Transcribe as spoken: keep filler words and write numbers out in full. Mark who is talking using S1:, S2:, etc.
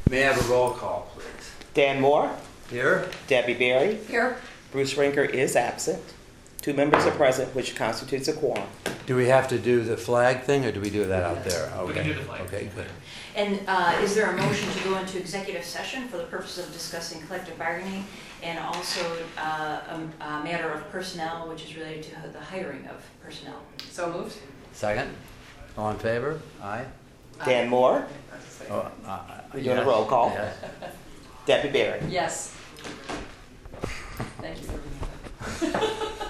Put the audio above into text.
S1: May I have a roll call, please?
S2: Dan Moore,
S1: Here.
S2: Debbie Berry,
S3: Here.
S2: Bruce Rinker is absent. Two members are present, which constitutes a quorum.
S1: Do we have to do the flag thing, or do we do that out there?
S4: We can do the flag.
S1: Okay, good.
S3: And uh, is there a motion to go into executive session for the purpose of discussing collective bargaining and also uh, a, a matter of personnel, which is related to the hiring of personnel?
S5: So moved.
S1: Second? All in favor? Aye?
S2: Dan Moore,
S1: Oh, uh,
S2: We're doing a
S1: yes,
S2: roll call.
S1: yes.
S2: Debbie Berry.
S5: Yes. Thank you for